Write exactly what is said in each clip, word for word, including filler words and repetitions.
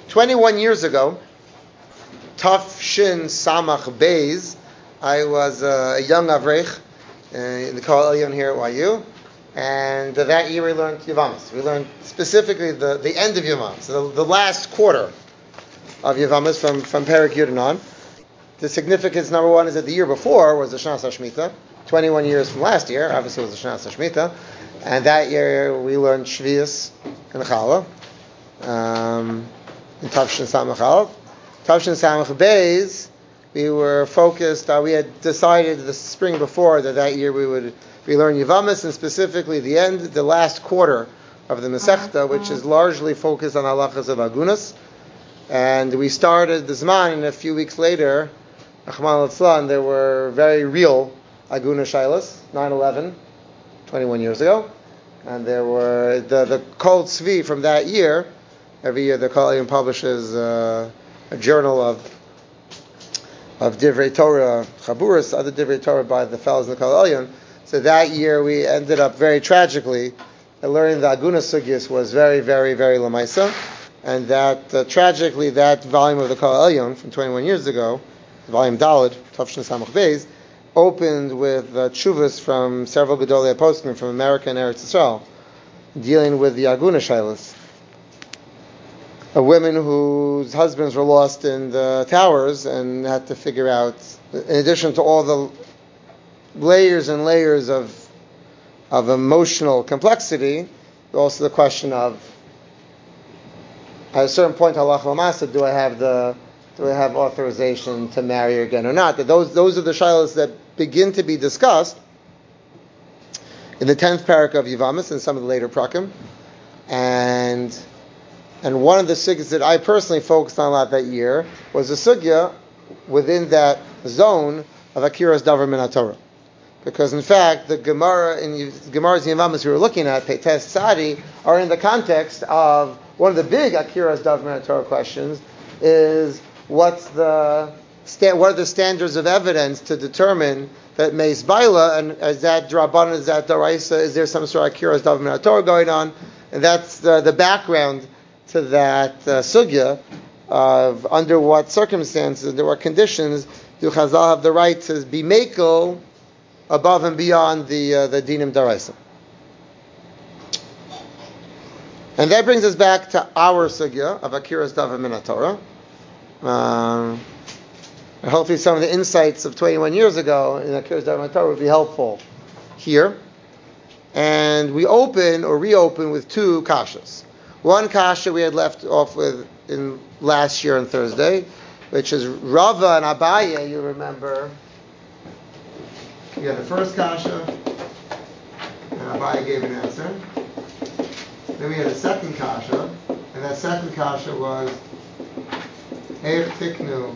twenty-one years ago, Taf Shin Samach Beis, I was uh, a young Avrech uh, in the Kol Elyon here at Y U, and uh, that year we learned Yevamos. We learned specifically the, the end of Yevamos, the, the last quarter of Yevamos from, from Perek Yud and on. The significance, number one, is that the year before was the Shnas HaShemitah, twenty-one years from last year, obviously it was the Shnas HaShemitah, and that year we learned Shvius and Chala, um, in Tavshin Samach Aleph. Tavshin Samach Beis, we were focused, uh, we had decided the spring before that that year we would we learn Yevamos, and specifically the end, the last quarter of the Masechta, which is largely focused on halachas of Agunas. And we started the Zman, and a few weeks later, Achman al-Tzlan, there were very real Aguna Shailas, nine eleven, twenty-one years ago. And there were the, the Kol Tzvi from that year. Every year the Kol Elyon publishes uh, a journal of of Divrei Torah, Chaburas, other Divrei Torah by the fellows in the Kol Elyon. So that year we ended up very tragically learning the Aguna Sugyas was very, very, very Lamaisa. And that, uh, tragically, that volume of the Kol Elyon from twenty-one years ago, volume Daled, Tavshin Samach Beis, opened with uh, tshuvas from several Gedolei Poskim from America and Eretz Yisrael, dealing with the Aguna Shailas. A women whose husbands were lost in the towers and had to figure out, in addition to all the layers and layers of of emotional complexity, also the question of, at a certain point, halach l'masa, do I have the do I have authorization to marry again or not? That those those are the shilas that begin to be discussed in the tenth parak of Yevamos and some of the later prakim, and and one of the sugyas that I personally focused on a lot that year was the sugya within that zone of Akiras Davar Min HaTorah. Because in fact, the Gemara in Gemara's Yevamos we were looking at, Peites Tzadi, are in the context of one of the big Akiras Davar Min HaTorah questions is what's the what are the standards of evidence to determine that Meis Baila, and is that Drabanan, is that Daraisa, is there some sort of Akiras Davar Min HaTorah going on? And that's the, the background to that uh, sugya of under what circumstances, under what conditions do Chazal have the right to be mekel above and beyond the uh, the dinim daraisa. And that brings us back to our sugya of Akiras Davar Min HaTorah. Um, hopefully some of the insights of twenty-one years ago in Akiras Davar Min HaTorah would be helpful here. And we open or reopen with two kashas. One kasha we had left off with in last year on Thursday, which is Rava and Abaye, you remember. We had the first kasha, and Abaye gave an answer. Then we had a second kasha, and that second kasha was Eich Tiknu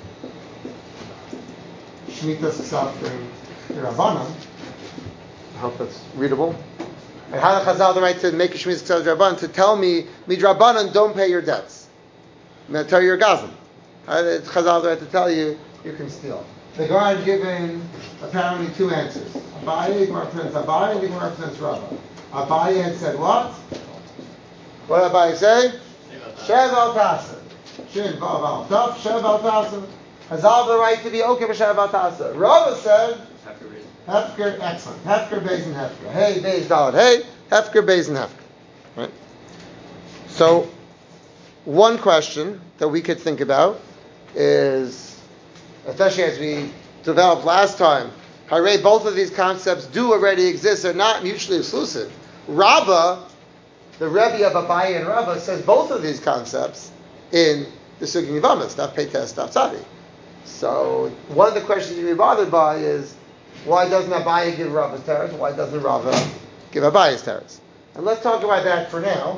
Shmitas Ksafrim Rabbanan. I hope that's readable. And how the Chazal the right to make a Shmitas Ksafrim Rabbanan to tell me Midrabanan don't pay your debts. I'm going to tell you your gazim. How the Chazal the right to tell you you can steal. The Gemara had given apparently two answers. Abaye, Gemara presents Abaye, and the Gemara presents Rava. Abaye had said what? What did Abaye say? Shev al Tasa. Shin Vav al Taf, Shev al Tasa. Chazal the right to be okay for Shev al Tasa. Rava said Hefker, excellent. Hefker, Beis, and Hefker. Hey, Beis, Dalet. Hey, Hefker, Beis, and Hefker. Right? So, one question that we could think about is, especially as we developed last time, Hare, both of these concepts do already exist. They're not mutually exclusive. Rava, the Rebbe of Abaye and Rava, says both of these concepts in the Sugya Yevamos, Daf Peites, Daf Tzadi. So, one of the questions you'd be bothered by is, why doesn't Abaye give Rava's teretz? Why doesn't Rava give Abaye's teretz? And let's talk about that for now.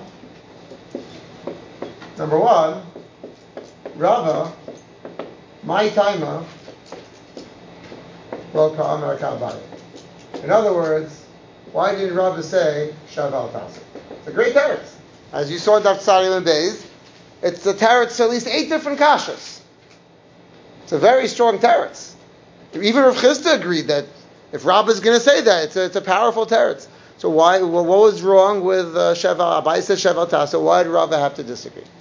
Number one, Rava, my timer, welcome America Abaye. In other words, why did Rava say Shav al Tasa? It's a great teretz. As you saw in Daf Tzadi and Beis, it's the teretz to at least eight different kashas. It's a very strong teretz. Even Rav Chisda agreed that if Rava is going to say that, it's a, it's a powerful teretz. So why? Well, what was wrong with uh, Sheva? Abaye said Sheva Tasa. Why did Rava have to disagree?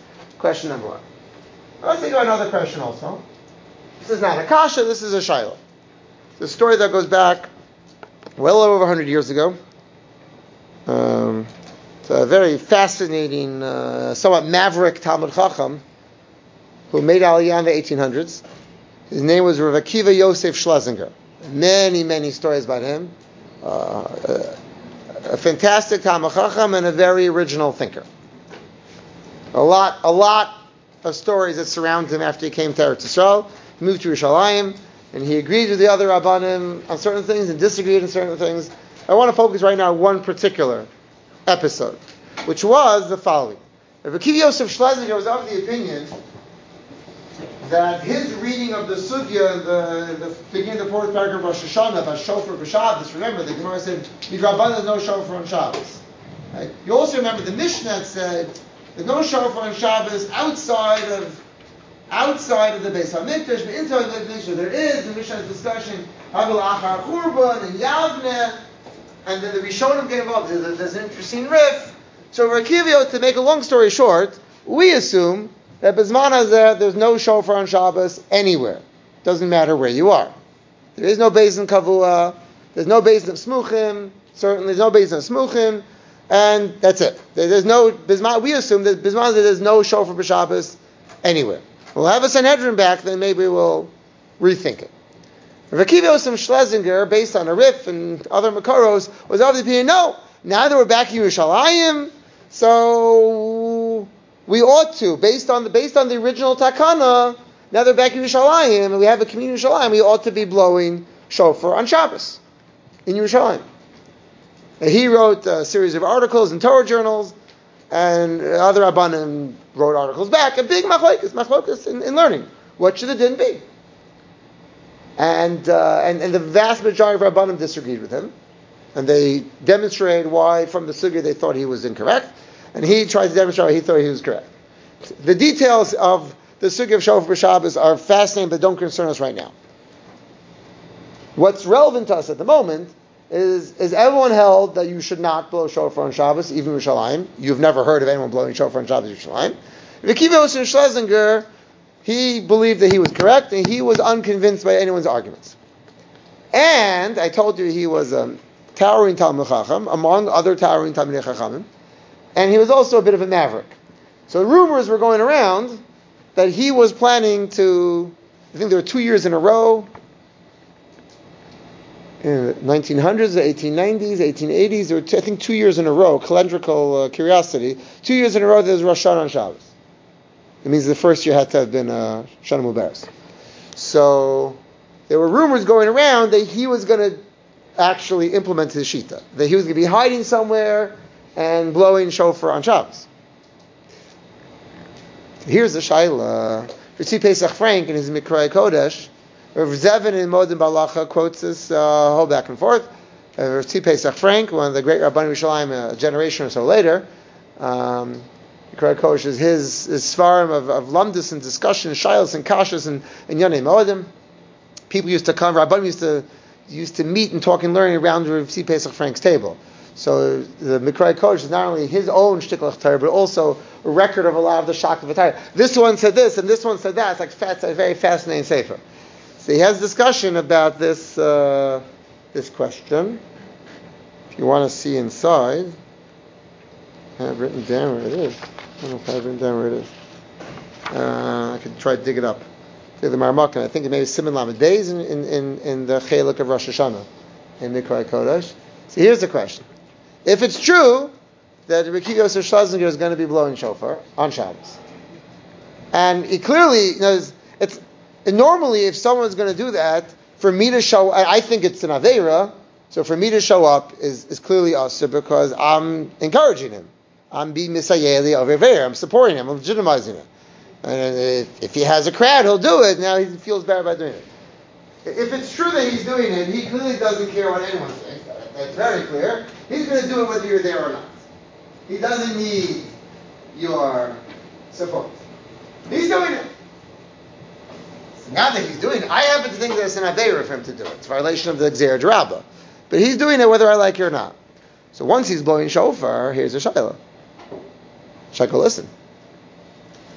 Question number one. Now let's think about another question also. This is not a kasha, this is a shaila. It's a story that goes back well over one hundred years ago. Um, it's a very fascinating, uh, somewhat maverick Talmud Chacham who made Aliyah in the eighteen hundreds. His name was Rav Akiva Yosef Schlesinger. Many, many stories about him. Uh, a, a fantastic Talmud Chacham and a very original thinker. A lot, a lot of stories that surround him after he came to Eretz Yisrael. He moved to Yerushalayim, and he agreed with the other Rabbanim on certain things and disagreed on certain things. I want to focus right now on one particular episode, which was the following. Rav Akiva Yosef Schlesinger was of the opinion that his reading of the Sugya, the, the beginning of the fourth paragraph of Rosh Hashanah, about Shofar b'Shabbos, remember, the Gemara said, Midrabanan, there's no Shofar on Shabbos. Right? You also remember the Mishnah said, there's no Shofar on Shabbos outside of outside of the Beis HaMikdash, but inside the Mishnah there is. The Mishnah's discussion, Havel Achar Churban and Yavneh, and then the Rishonim get involved. There's, there's an interesting riff. So Rav Akiva, to make a long story short, we assume that Bisman Hazeh, there's no Shofar on Shabbos anywhere. Doesn't matter where you are. There is no Beis in Kavua, there's no Beis of Smuchim, certainly there's no Beis of Smuchim, and that's it. There's no, Bisman, we assume that Bisman Hazeh, there's no Shofar b'Shabbos anywhere. We'll have a Sanhedrin back, then maybe we'll rethink it. Rav Akiva Yosef Schlesinger, based on a riff and other Makaros, was of the opinion, no, now that we're back in Yerushalayim, so we ought to, based on the based on the original Takana, now they're back in Yerushalayim, and we have a community in Yerushalayim, we ought to be blowing shofar on Shabbos in Yerushalayim. And he wrote a series of articles in Torah journals, and other Rabbanim wrote articles back. A big machlokes, machlokes in, in learning. What should the din be? And, uh, and and the vast majority of Rabbanim disagreed with him, and they demonstrated why from the sugya they thought he was incorrect, and he tried to demonstrate why he thought he was correct. The details of the sugya of Shofar b'Shabbos are fascinating, but don't concern us right now. What's relevant to us at the moment is is everyone held that you should not blow shofar on Shabbos, even in Yerushalayim. You've never heard of anyone blowing shofar on Shabbos in Yerushalayim. Rav Akiva Yosef Schlesinger, he believed that he was correct, and he was unconvinced by anyone's arguments. And I told you he was a towering Talmud Chacham, among other towering Talmidei Chachamim, and he was also a bit of a maverick. So rumors were going around that he was planning to, I think there were two years in a row, in the nineteen hundreds, the eighteen nineties, eighteen eighties, there were two, I think two years in a row, calendrical uh, curiosity, two years in a row there was Rosh Hashanah on Shabbos. It means the first year had to have been uh, Shana Mubarak. So there were rumors going around that he was going to actually implement his shita, that he was going to be hiding somewhere and blowing shofar on Shabbos. Here's the shaila. Ritzi Pesach Frank in his Mikrei Kodesh, Rav Zevin in Modim Balacha quotes this uh, whole back and forth. Uh, Ritzi Pesach Frank, one of the great Rabbanim Yerushalayim, a generation or so later, um, Mikrei Kodesh is his, his svarim of, of lamdus and discussion, shilas and kashas and, and Yonei Modim. People used to come, Rabbanim used to used to meet and talk and learn around Ritzi Pesach Frank's table. So the Mikrei Kodesh is not only his own shtiklach Torah, but also a record of a lot of the shak of the Torah. This one said this, and this one said that. It's like it's a very fascinating sefer. So he has discussion about this uh, this question. If you want to see inside, I have written down where it is. I don't know if I have written down where it is. Uh, I could try to dig it up. The Marmakan, I think it may be Siman Lamed Days in, in, in, in the Chelek of Rosh Hashanah in Mikrei Kodesh. So here's the question. If it's true that Rav Akiva Yosef Schlesinger is going to be blowing shofar on Shabbos, and he clearly knows, it's normally if someone's going to do that, for me to show, I think it's an Aveira, so for me to show up is, is clearly usher because I'm encouraging him. I'm being Misayeli of Aveira, I'm supporting him, I'm legitimizing him. And if, if he has a crowd, he'll do it. Now he feels bad about doing it. If it's true that he's doing it, he clearly doesn't care what anyone thinks. That's very clear. He's going to do it whether you're there or not. He doesn't need your support. He's doing it. So now that he's doing it, I happen to think there's an aveira for him to do it. It's a violation of the Gzeir Drabba. But he's doing it whether I like it or not. So once he's blowing shofar, here's a shayla. Shayla, listen.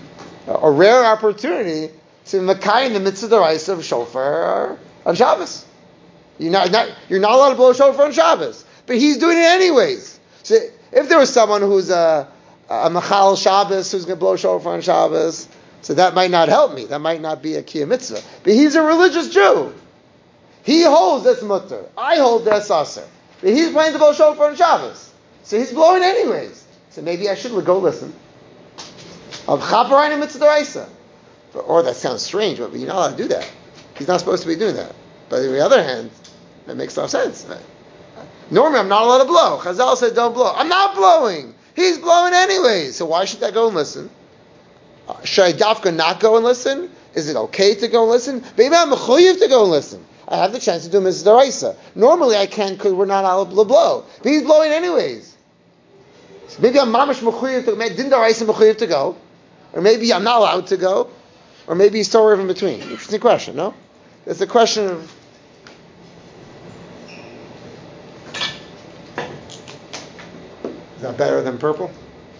a rare opportunity to Makai the mitzvah deraisa of shofar on Shabbos. You're not, not, you're not allowed to blow shofar on Shabbos, but he's doing it anyways. So if there was someone who's a, a Machal Shabbos who's going to blow shofar on Shabbos, so that might not help me. That might not be a kiyum mitzvah. But he's a religious Jew. He holds that's mutter. I hold that's aser. But he's planning to blow shofar on Shabbos, so he's blowing anyways. So maybe I should go listen. Of chaparayim and mitzvah deraisa. Or that sounds strange, but you're not allowed to do that. He's not supposed to be doing that. But on the other hand, that makes no sense. Normally, I'm not allowed to blow. Chazal said, don't blow. I'm not blowing. He's blowing anyway. So why should I go and listen? Uh, should I dafka not go and listen? Is it okay to go and listen? Maybe I'm mechuyev to go and listen. I have the chance to do mitzvah deraisa. Normally, I can't because we're not allowed to blow. But he's blowing anyways. So maybe I'm mamash mechuyev to go. Din deraisa mechuyev to go. Or maybe I'm not allowed to go. Or maybe he's somewhere in between. Interesting question, no? It's a question of is that better than purple?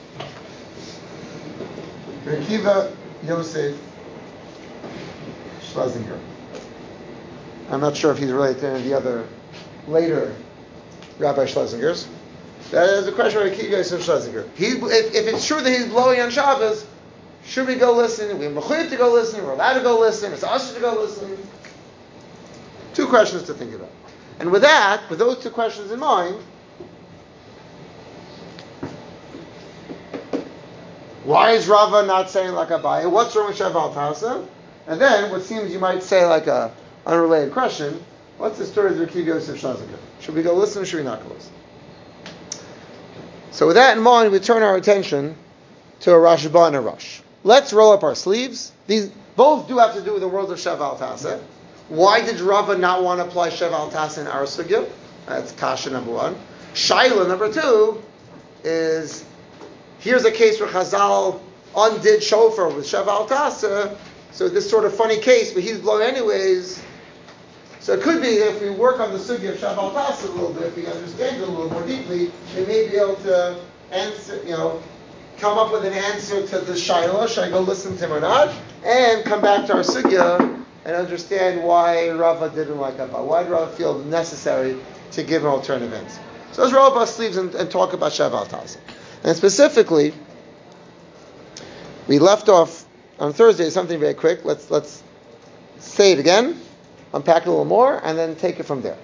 Rekiva Yosef Schlesinger. I'm not sure if he's related to any of the other later Rabbi Schlesingers. That is a question of Rekiva Yosef Schlesinger. He, if, if it's true that he's blowing on Shabbos, should we go listen? We're mechuyev to go listen. We're allowed to go listen. It's us to go listen. Two questions to think about. And with that, with those two questions in mind, why is Rava not saying like Abaye? What's wrong with Sheval Tasa? And then, what seems you might say like a unrelated question, what's the story of Rekiva Yosef Schlesinger? Should we go listen or should we not go listen? So with that in mind, we turn our attention to a Rashba and a Rush. Let's roll up our sleeves. These both do have to do with the world of Sheval Tasa. Why did Rava not want to apply Sheval Tasa in our sugya? That's kasha number one. Shaila number two is, here's a case where Chazal undid shofar with Sheval Tasa, so this sort of funny case, but he's blowing anyways. So it could be that if we work on the sugya of Sheval Tasa a little bit, if we understand it a little more deeply, we may be able to answer, you know, come up with an answer to the Shaila, should I go listen to him or not, and come back to our sugya and understand why Rava didn't like Abba. Why did Rava feel necessary to give an alternative answer? So let's roll up our sleeves and, and talk about Sheval Tasa. And specifically, we left off on Thursday something very quick. Let's let's say it again, unpack it a little more, and then take it from there.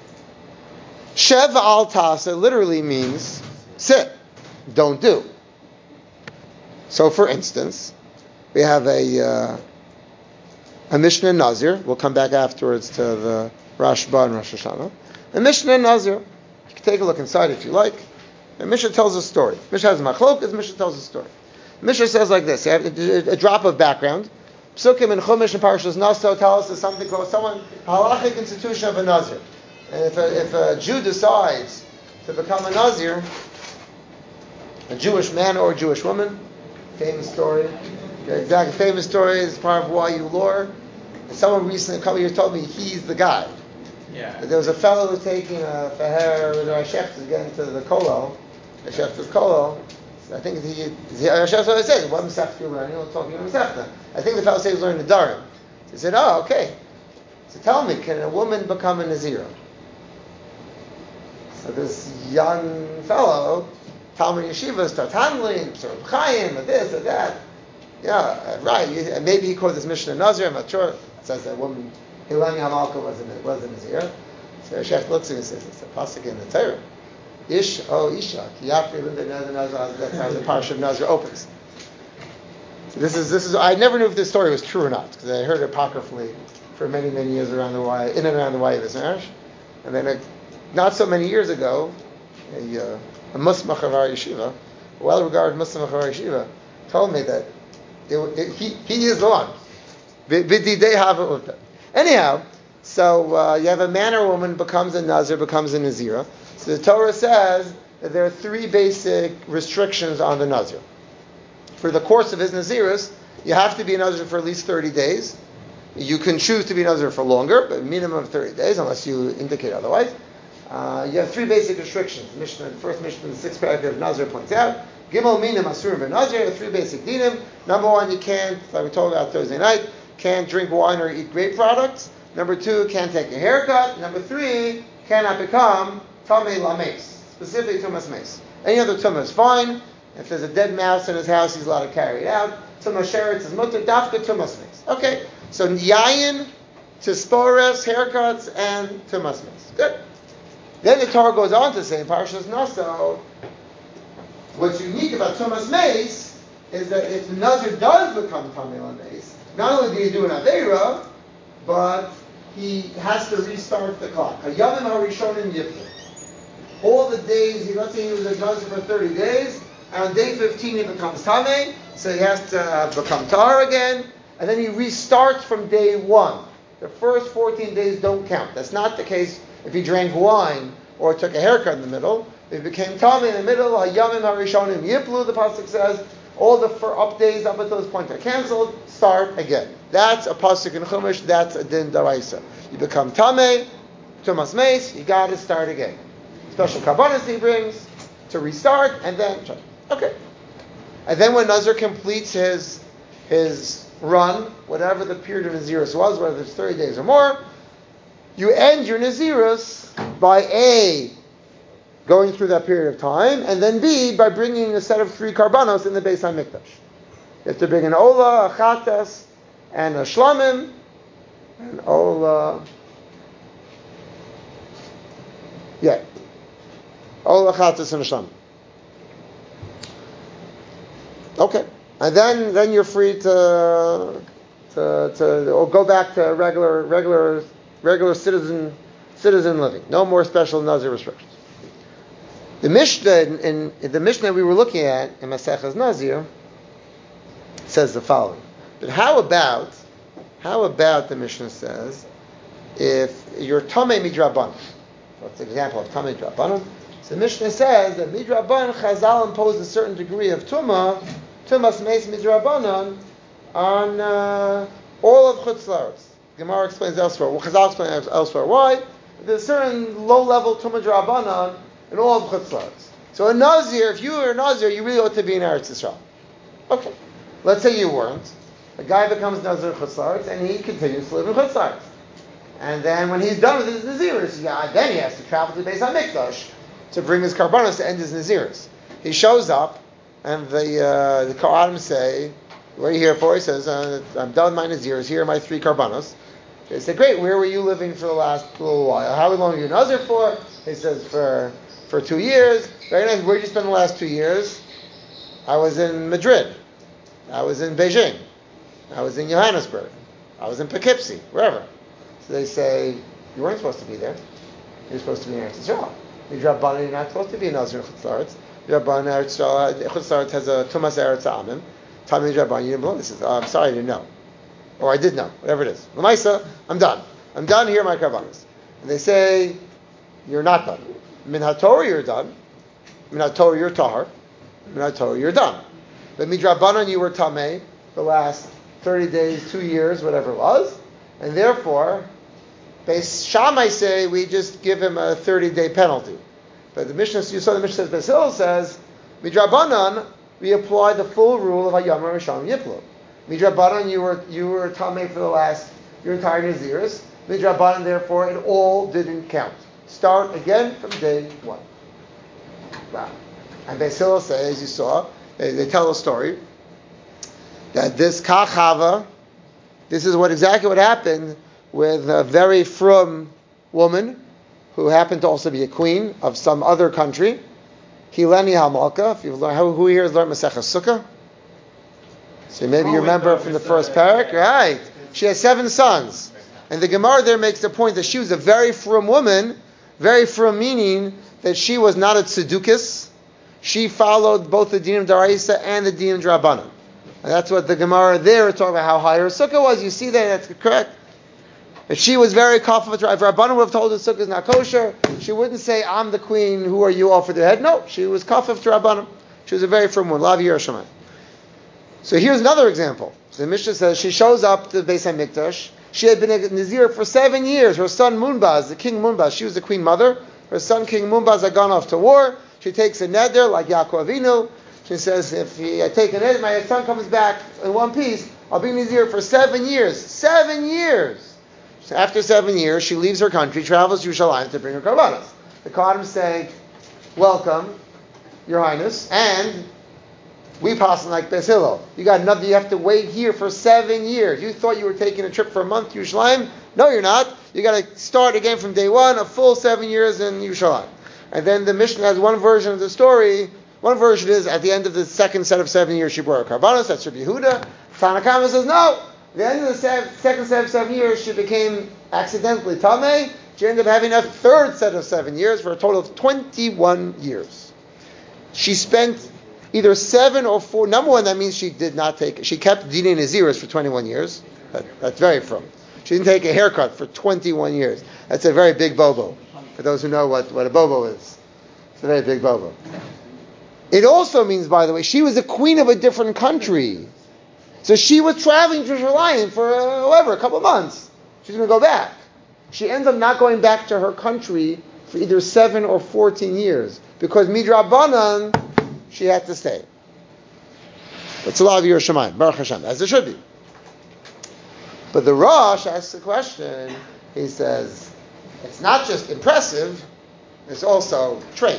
Sheval Tasa literally means sit, don't do. So, for instance, we have a uh, a Mishnah Nazir. We'll come back afterwards to the Rashba and Rosh Hashanah. A Mishnah Nazir. You can take a look inside if you like. The Mishnah tells a story. Mishnah has machlokas. Mishnah tells a story. Mishnah says like this. You have a, a drop of background. Psukim and Chumash and Parashas Naso tell us something called someone halachic institution of a Nazir. And if a, if a Jew decides to become a Nazir, a Jewish man or a Jewish woman, famous story. The exact famous story is part of Y U lore. And someone recently, a couple of years, told me he's the guy. Yeah. There was a fellow who was taking a faher with Rashef to get into the kolel. Rashef's kolel. I think he, Rashef always said, "What Masechta you learning?" We're talking about Masechta. I think the fellow said he was learning the Darim. So he said, "Oh, okay." So tell me, can a woman become a Nazira? So this young fellow, Talmud Yeshiva, starts handling, sort of Chaim, or this or that. Yeah, right. Maybe he called this Mishnah Nazir. I'm not sure. It says that woman, Hilani Hamalka, was a was a Nazir. So Shech looks at him and says, "It's a pasuk in the Torah. Ish, oh Isha, Kiyafri Linda Nazir Nazir." That's how the parsha of Nazir opens. So this is this is. I never knew if this story was true or not because I heard it apocryphally for many many years around the Y, in and around the Y of Ismarish, and then uh, not so many years ago, a, uh, a Musmach of our yeshiva, a well-regarded Muslim of our yeshiva, told me that it, it, he he is the one. Anyhow, so uh, you have a man or woman becomes a Nazir, becomes a Nazira. So the Torah says that there are three basic restrictions on the Nazir. For the course of his Nazirus, you have to be a Nazir for at least thirty days. You can choose to be a Nazir for longer, but minimum of thirty days, unless you indicate otherwise. Uh, you have three basic restrictions. Mishnah, the first Mishnah, the sixth paragraph of Nazir points out Gimel minim asurim v'nazir, three basic dinim. Number one, you can't, like we talked about Thursday night, can't drink wine or eat grape products. Number two, can't take a haircut. Number three, cannot become tamei lameis, specifically tumas meis. Any other tumah is fine. If there's a dead mouse in his house, he's allowed to carry it out. Tumah sheretz is mutter, dafka tumas meis. Okay, so yayin, tispores, haircuts, and tumas meis. Good. Then the Torah goes on to say in Parashas Naso, what's unique about tumas meis is that if the nazir does become tamei lameis, not only do you do an aveira, but he has to restart the clock. Hayamim harishonim yiplu. All the days, he, let's say he was a nazir for thirty days, and on day fifteen he becomes tamei, so he has to uh, become tar again, and then he restarts from day one. The first fourteen days don't count. That's not the case if he drank wine or took a haircut in the middle. If he became tamei in the middle, hayamim harishonim yiplu, the pasuk says, all the for up days up until this point are cancelled, start again. That's a pasuk in Chumash, that's a din daraisa. You become tamei, tumas meis, you got to start again. Special karbanos he brings to restart, and then, okay. And then when Nazir completes his his run, whatever the period of Nazirus was, whether it's thirty days or more, you end your Nazirus by A, going through that period of time, and then B, by bringing a set of three karbanos in the Beis HaMikdash. You have to bring an ola, a chatas, and a shlamim, an ola, yeah, ola, chatas, and a shlamim. Okay, and then then you're free to to to or go back to regular regular regular citizen citizen living. No more special Nazir restrictions. The Mishnah in, in the Mishnah we were looking at in Maseches Nazir says the following. But how about how about the Mishnah says if you're tamei midrabanan? What's an example of tamei midrabanan? So the Mishnah says that midrabanan Chazal imposed a certain degree of tumah, tumas meis midrabanan on uh, all of Chutz La'aretz. Gemara explains elsewhere. Well, Chazal explains elsewhere why. There's a certain low-level tumah drabanan in all of Chutz La'aretz. So a Nazir, if you were a Nazir, you really ought to be in Eretz Yisrael. Okay. Let's say you weren't. A guy becomes Nazir in Chutz La'aretz, and he continues to live in Chutz La'aretz. And then when he's done with his Nazirus, yeah, then he has to travel to Beis HaMikdash to bring his karbanos to end his Nazirus. He shows up, and the uh, the Kohanim say, what are you here for? He says, uh, I'm done with my Nazirus. Here are my three karbanos. They say, great, where were you living for the last little while? How long were you Nazir for? He says, for for two years. Very nice. Where did you spend the last two years? I was in Madrid. I was in Beijing. I was in Johannesburg. I was in Poughkeepsie, wherever. So they say, you weren't supposed to be there. You're supposed to be in Eretz Yisrael. Midrabanan, you're not supposed to be in Nazir in Chutz La'aretz. Midrabanan, Eretz Yisrael, Chutz La'aretz has a Tumas Eretz Ha'amim. Tamei Midrabanan, you didn't belong. He says, oh, I'm sorry, I didn't know. Or I did know, whatever it is. L'maisa, I'm done. I'm done, here are my karbanos. And they say, you're not done. Min HaTorah, you're done. Min HaTorah, you're tahar. Min HaTorah, you're done. But midrabanan, you were tamei the last thirty days, two years, whatever it was. And therefore, Beis Shammai say, we just give him a thirty-day penalty. But the Mishnah, you saw the Mishnah says, Beis Hillel says, midrabanan, we apply the full rule of Hayam Rishon Yiplu. Midrabanan, you were you were tamei for the last your entire Naziris. Midrabanan, therefore, it all didn't count. Start again from day one. Wow. And Beis Hillel says, as you saw, they, they tell a story that this Kachava, this is what exactly what happened with a very frum woman who happened to also be a queen of some other country. Hileni Hamalka. If you've learned, who here has learned Maseches Sukkah? So maybe you remember from the first parak, right? She has seven sons. And the Gemara there makes the point that she was a very frum woman, very frum meaning that she was not a tzedukis. She followed both the dinim daraisa and the dinim drabanan. And that's what the Gemara there is talking about how high her sukkah was. You see that, that's correct. If she was very kafir, if Rabbanan would have told her sukkah is not kosher, she wouldn't say, I'm the queen, who are you, all for their head? No, she was kafir to Rabbanan. She was a very firm one. Lav Yerushalayim. So here's another example. So the Mishnah says she shows up to the Beis HaMikdash. She had been a Nazir for seven years. Her son Munbaz, the king Munbaz, she was the queen mother. Her son King Munbaz had gone off to war. She takes a neder like Yaakov Avinu She says, if he, I take an ed, my son comes back in one piece, I'll be Nazir for seven years. Seven years! So after seven years, she leaves her country, travels to Yerushalayim to bring her karbanos. The Kohanim say, welcome, Your Highness, and we pass like Beis Hillel. You got another, you have to wait here for seven years. You thought you were taking a trip for a month to Yerushalayim? No, you're not. You got to start again from day one, a full seven years in Yerushalayim. And then the Mishnah has one version of the story. One version is at the end of the second set of seven years she brought her karbanos. That's Rabbi Yehuda. Tanna Kama says no. At the end of the seven, second set of seven years, she became accidentally tamei. She ended up having a third set of seven years for a total of twenty-one years. She spent either seven or four. Number one, that means she did not take. She kept Dinei Naziris for twenty-one years. That, that's very from. She didn't take a haircut for twenty-one years. That's a very big bobo. For those who know what, what a bobo is, it's a very big bobo. It also means, by the way, she was a queen of a different country. So she was traveling to Yerushalayim for uh, however, a couple of months. She's going to go back. She ends up not going back to her country for either seven or fourteen years. Because midrabanan, she had to stay. That's a lot of Yerushalayim, Baruch Hashem, as it should be. But the Rosh asks the question, he says, it's not just impressive, it's also trait.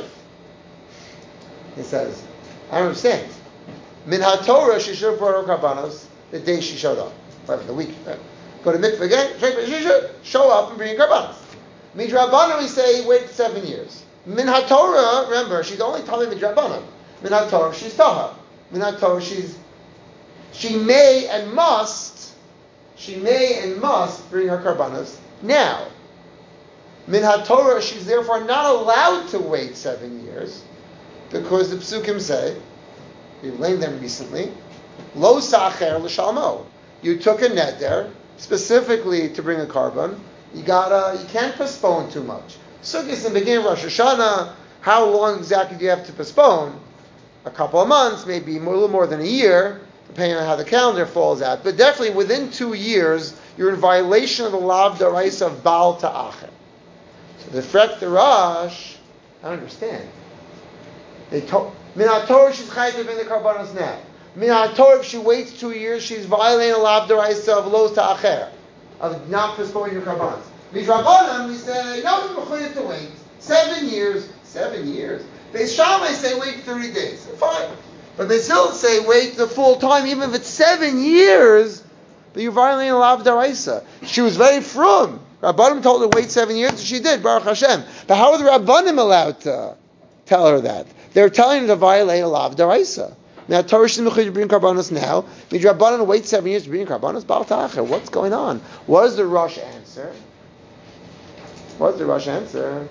He says, I don't understand. Min HaTorah, she should have brought her karbanos the day she showed up. Whatever, the week. Right? Go to mikveh again, she should show up and bring karbanos. Midrabanan, we say, wait seven years. Min HaTorah, remember, she's only telling Midrabanan. Min HaTorah, she's Taha. Min HaTorah, she's, she may and must, she may and must bring her karbanos now. Min HaTorah, she's therefore not allowed to wait seven years, because the Psukim say, we learned them recently, Lo Sacher L'Shalmo. You took a neder, specifically to bring a karban, you gotta, you can't postpone too much. Sukkot in the beginning of Rosh Hashanah, how long exactly do you have to postpone? A couple of months, maybe a little more than a year, depending on how the calendar falls out. But definitely within two years, you're in violation of the lav d'oraisa of Baal Ta'acher. So the Frek the Rosh, I don't understand. They told Min HaTorah she's chayav to bring the karbanos now. Min HaTorah if she waits two years, she's violating the lav d'oraisa of lo ta'acher, of not postponing your karbanos. Midrabanan, we say no, you're chayav to wait seven years. Seven years. Beis Shammai say wait thirty days. Fine, but they still say wait the full time, even if it's seven years. But you're violating the lav d'oraisa. She was very frum. Rabbanim told her wait seven years, and she did. Baruch Hashem. But how are the Rabbanim allowed to tell her that? They're telling her to violate a lav d'oraisa. Now Torah shouldn't bring karbanos now. Midrabanan wait seven years to bring karbanos. Baal Ta'acher. What's going on? What is the Rosh answer? What's the Rosh answer?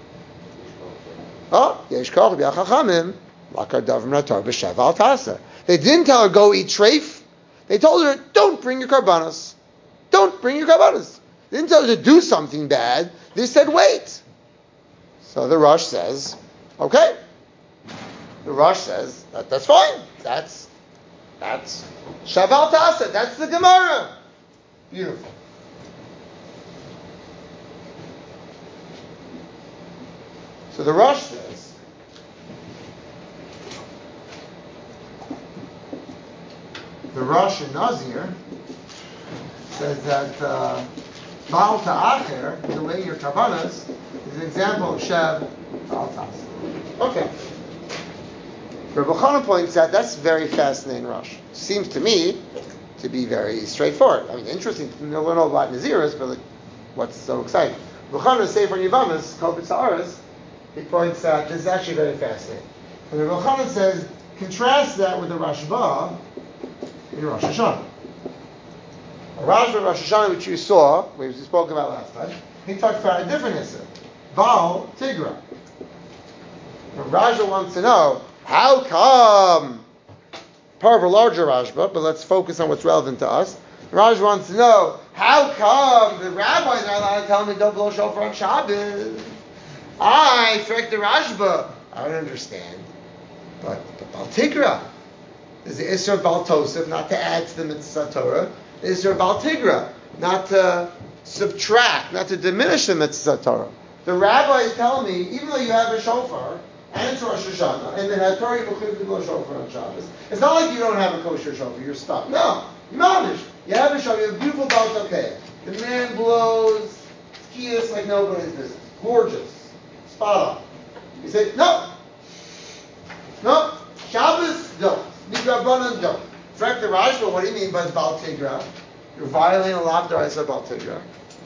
Oh, yesh koch b'achachamim lakar davar natar b'shev al tasa. They didn't tell her go eat treif. They told her don't bring your karbanos. Don't bring your karbanos. They didn't tell her to do something bad. They said wait. So the Rosh says, okay. The Rosh says that, that's fine. That's that's Shaval Tasa. That's the Gemara. Beautiful. So the Rosh says the Rosh in Nazir says that Baal Ta'acher, the way your karbanos, is an example of Shav Baal Tasa. Okay. Rabbi Chana points out that's very fascinating, Rosh. Seems to me to be very straightforward. I mean, interesting to know about Naziris, but like, what's so exciting? Rabbi Chana say for Yivamas, Kobit Sa'aras, he points out this is actually very fascinating. And Rabbi Chana says, contrast that with the Rashba in Rosh Hashanah. A Rashba in Rosh Hashanah, which you saw, which we spoke about last time, he talks about a different issue, Baal Tigra. And Raja wants to know, how come, part of a larger Rashba, but let's focus on what's relevant to us. Raj wants to know, how come the rabbis are allowed to tell me don't blow shofar on Shabbos? I, Frek the Rashba, I don't understand. But, but Baal Tigra, there's the Isser of Baal Tosef, not to add to the Mitzvah Torah. The Isser of Baal Tigra, not to subtract, not to diminish the Mitzvah Torah. The rabbis tell me, even though you have a shofar, and it's Rosh Hashanah, and the Torah B'chuyv to blow shofar on Shabbos. It's not like you don't have a kosher shofar, you're stuck. No, you manage. You have a shofar, you have a beautiful belt, okay. The man blows skiyas like nobody's business. Gorgeous. Spot on. You say, no. No. Shabbos, don't. Midrabanan, don't. In fact, the Rashba, what do you mean by Baal Tigra? You're violating a lav d'oraisa Baal Tigra.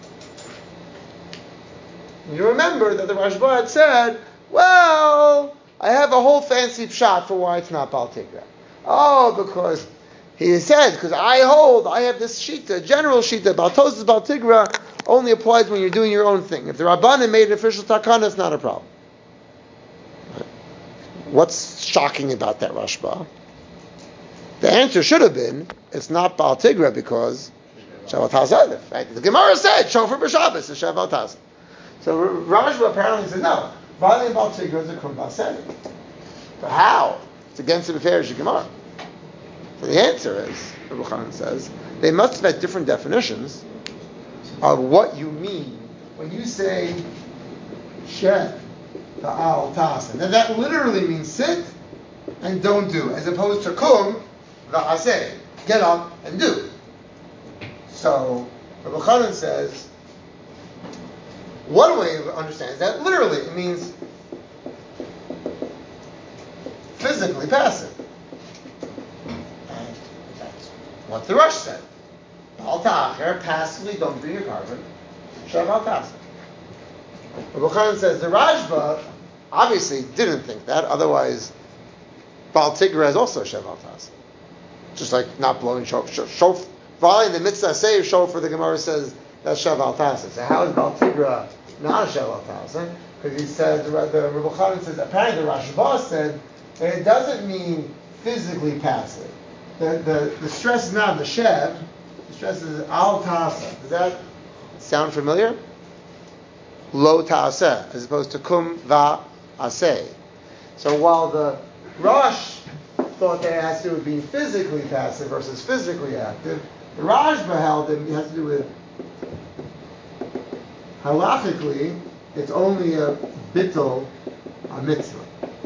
You remember that the Rashba had said, well, I have a whole fancy pshat for why it's not Baal Tigra. Oh, because he said, because I hold, I have this shita, general shita, Baal Tosas, Baal Tigra, only applies when you're doing your own thing. If the Rabbanan made an official takana, it's not a problem. What's shocking about that Rashba? The answer should have been, it's not Baal Tigra because Shavuot Hazadif. Right? The Gemara said, Shofar b'Shabbos is Shavuot Hazadif. So Rashba apparently said, no, violating Baal Tigra is a Krum Ba'aseh. But how? It's against the Beferish Gemara. So the answer is, Rabbi Chanan says, they must have had different definitions of what you mean when you say Shed Ta'al Ta'aseh. Now that literally means sit and don't do, as opposed to Kum V'aseh, get up and do. So Rabbi Chanan says, one way of understanding is that literally it means physically passive. And that's what the Rush said. Al ta'acher, passively don't do your carbon. Shav al ta'aseh. Rabbi Chanan says the Rashba obviously didn't think that, otherwise Baal Tigra is also Shav al ta'aseh. Just like not blowing shofar. Shof, following the mitzvah say shofar, the Gemara says that's Shav al ta'aseh. So how is Baal Tigra not a Shav al ta'aseh? Because he said, the, the Rabbi Chanan says, apparently the Rashba said that it doesn't mean physically passive. The, the, the stress is not on the Shev, the stress is al ta'aseh. Does that sound familiar? Lo ta'aseh, as opposed to kum va aseh. So while the Rosh thought that it has to do with being physically passive versus physically active, the Rashba held it has to do with halachically, it's only a bittul, a mitzvah.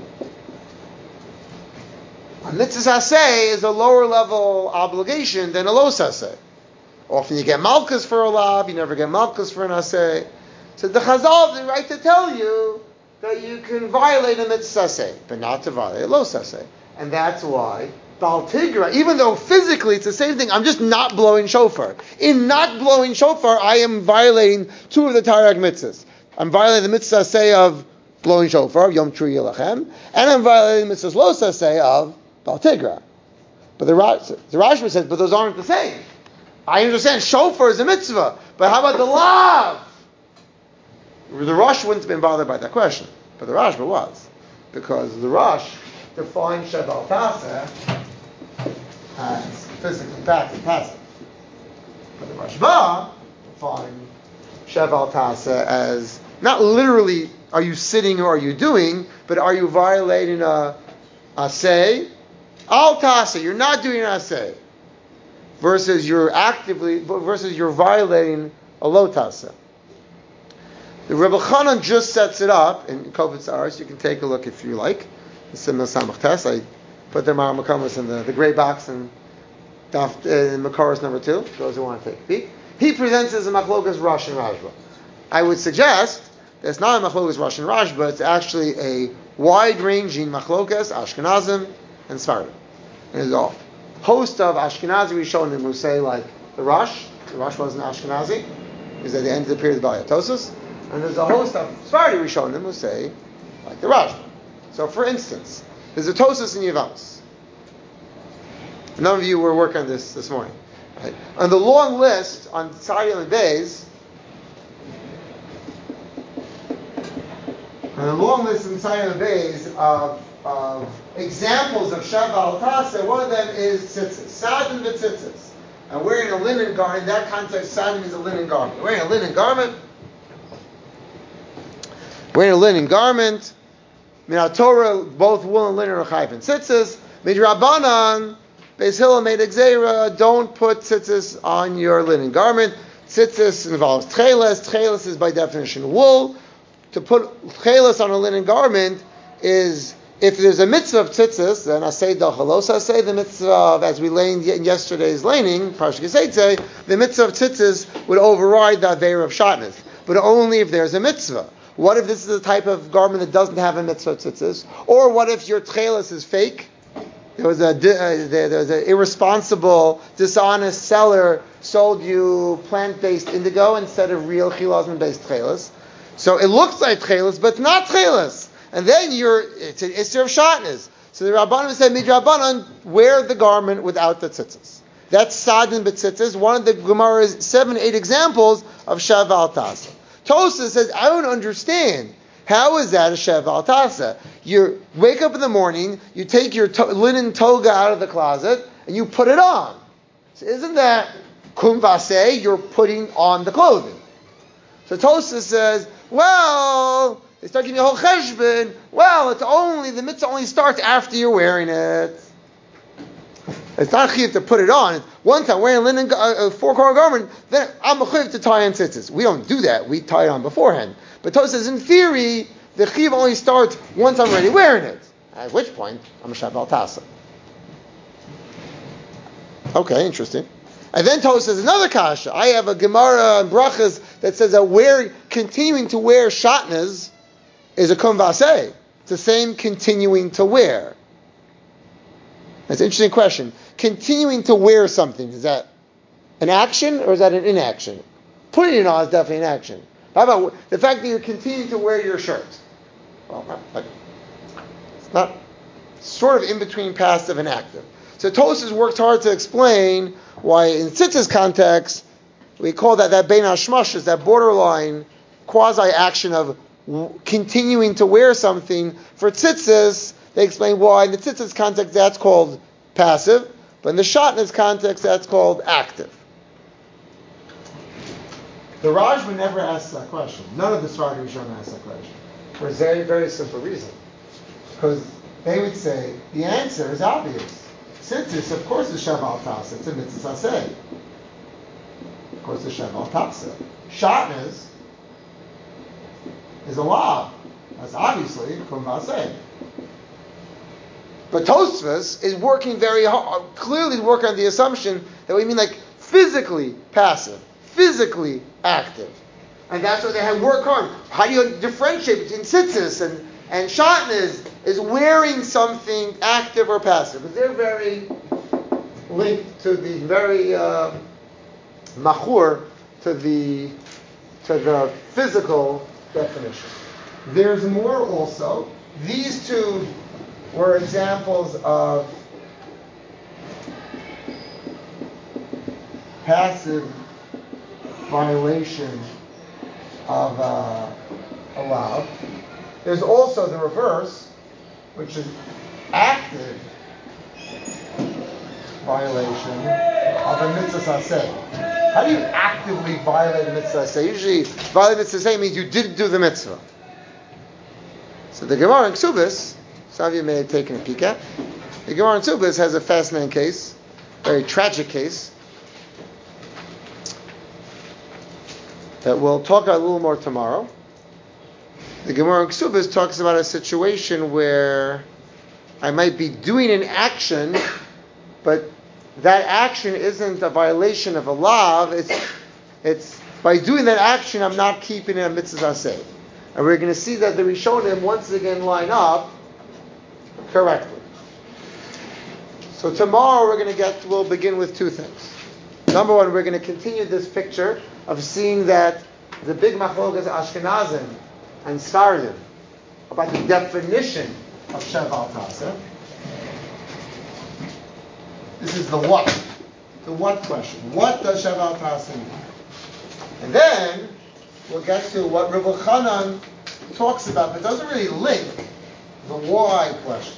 A mitzvah saseh is a lower level obligation than a lo saseh. Often you get malchus for a lav, you never get malchus for an aseh. So the Chazal has the right to tell you that you can violate a mitzvah saseh, but not to violate a lo saseh. And that's why Baal Tigra, even though physically it's the same thing, I'm just not blowing shofar. In not blowing shofar, I am violating two of the Tarek mitzvahs. I'm violating the mitzvah say of blowing shofar, Yom Trui Yilachem, and I'm violating the mitzvah's lo say of Baal Tigra. But the, the Rashba says, but those aren't the same. I understand shofar is a mitzvah, but how about the lav? The Rosh wouldn't have been bothered by that question, but the Rashba was, because the Rosh defined Shav al ta'aseh as physically passive, passive. But the Rashba defined Shav al ta'aseh as not literally are you sitting or are you doing, but are you violating a aseh? Al ta'aseh, you're not doing an aseh. Versus you're actively, versus you're violating a lo ta'aseh. The Rebbe Chanan just sets it up in Kovetz Aretz. You can take a look if you like. The Simon Samach Tes. I put their Maramakomas in the, the gray box in, Daf, uh, in Makaros number two. Those who want to take a peek. He presents as a machlokas Rosh and Rashba. I would suggest that it's not a machlokas Rosh and Rashba. It's actually a wide-ranging machlokas Ashkenazim and Sfardim. And there's a host of Ashkenazi Rishonim who say like the Rosh. The Rosh wasn't Ashkenazi. He was at the end of the period of Bali Tosos. And there's a host of Sfardi Rishonim who say, like the Rashba. So, for instance, there's a Tosos in Yevamos. None of you were working on this this morning. Right? On the long list on Tzadi and Beis, on the long list in Tzadi and Beis of, of examples of Shav al ta'aseh, one of them is tzitzis, Sadim v'tzitzis. And wearing a linen garment, in that context, Sadim is a linen garment. Wearing a linen garment, wearing a linen garment, Min Torah, both wool and linen are chayv and tzitzis. Midrabanan, Beis Hillel made a gzeira, don't put tzitzis on your linen garment. Tzitzis involves tcheles. Tcheles is by definition wool. To put tcheles on a linen garment is if there's a mitzvah of tzitzis, then asay dachalos asay, the mitzvah of, as we learned in yesterday's laning, Parsha Kiseitzei, the mitzvah of tzitzis would override the aveira of shatnez, but only if there's a mitzvah. What if this is a type of garment that doesn't have a mitzvah of tzitzis? Or what if your tchelis is fake? There was a uh, there, there was an irresponsible, dishonest seller sold you plant-based indigo instead of real chilazim-based tchelis. So it looks like tchelis, but it's not tchelis. And then you're it's an isser of shatnez. So the Rabbanan said, midrabanan, wear the garment without the tzitzis. That's sadin b'tzitzis, one of the Gemara's seven, eight examples of shav al tasa. Tosa says, I don't understand. How is that a shev al tasa? You wake up in the morning, you take your to- linen toga out of the closet, and you put it on. So isn't that kum vaseh? You're putting on the clothing. So Tosa says, well, they start giving you a whole cheshbon. Well, it's only, the mitzvah only starts after you're wearing it. It's not chiv to put it on. Once I'm wearing a linen, a four-corner garment, then I'm a chiv to tie on tzitzis. We don't do that. We tie it on beforehand. But Tosa says, in theory, the chiv only starts once I'm already wearing it. At which point, I'm a shav al tasa. Okay, interesting. And then Tosa says another kasha. I have a Gemara and Brachas that says that wear, continuing to wear shatnez is a kum vaseh. It's the same continuing to wear. That's an interesting question. Continuing to wear something, is that an action or is that an inaction? Putting it on is definitely an action. How about the fact that you're continuing to wear your shirt? Well, it's not sort of in between passive and active. So Tosas worked hard to explain why in tzitzis context, we call that that bein hashmashas, that borderline quasi-action of w- continuing to wear something. For tzitzis, they explain why in the tzitzis context that's called passive, but in the shatnez context that's called active. The Rajman never asks that question. None of the Svardim Rishon asks that question. For a very, very simple reason. Because they would say, the answer is obvious. Tzitzis, of course, is shav al tasa. It's a mitzvah aseh. Of course, it's shav al tasa. Shatnez is a law. That's obviously kum vaseh. But Tosfos is working very hard, clearly working on the assumption that we mean like physically passive, physically active. And that's what they have worked hard. How do you differentiate between tzitzis and, and shatnez? Is wearing something active or passive? Because they're very linked to the very uh, machur, to the to the physical definition. There's more also. These two were examples of passive violation of uh, a law. There's also the reverse, which is active violation of a mitzvah aseh. How do you actively violate a mitzvah aseh? Usually, violate a mitzvah aseh means you didn't do the mitzvah. So the Gemara in Ksubis, some of you may have taken a peek at, the Gemara in Ksubis has a fascinating case, very tragic case, that we'll talk about a little more tomorrow. The Gemara in Ksubis talks about a situation where I might be doing an action, but that action isn't a violation of a law. It's, it's by doing that action, I'm not keeping it a mitzvah aseh. And we're going to see that the Rishonim once again line up correctly. So tomorrow we're going to get, we'll begin with two things. Number one, we're going to continue this picture of seeing that the big machlokas Ashkenazim and Sfardim about the definition of shav al tasa. This is the what. The what question. What does shav al tasa mean? And then we'll get to what Rabbi Chanan talks about, but doesn't really link the why question.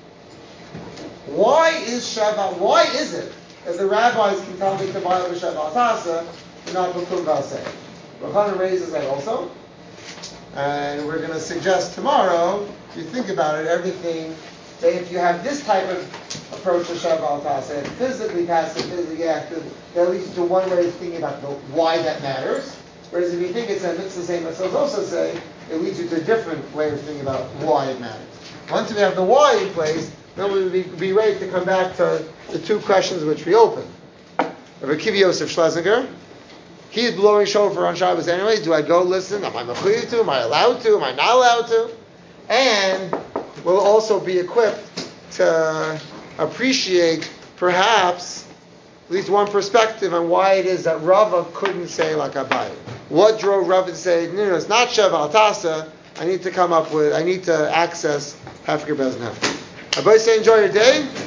Why is shav al, why is it that the rabbis can tell me to violate shav al tasa and not b'kum vaseh? Rabbi Chanan raises that also. And we're going to suggest tomorrow, if you think about it, everything, say if you have this type of approach to shav al tasa, physically passive, physically active, that leads you to one way of thinking about the, why that matters. Whereas if you think it's a mitzvah, same as also say, it leads you to a different way of thinking about why it matters. Once we have the why in place, then we will be, be ready to come back to the two questions which we opened. Rabbi Akiva Yosef Schlesinger, he is blowing shofar on Shabbos anyways. Do I go listen? Am I mechuyev to? Am I allowed to? Am I not allowed to? And we'll also be equipped to appreciate perhaps at least one perspective on why it is that Rava couldn't say like Abaye. What drove Rava to say, no, no, it's not Shev al Tasa. I need to come up with, I need to access Hefker Bez Nefesh. Abaye say, enjoy your day.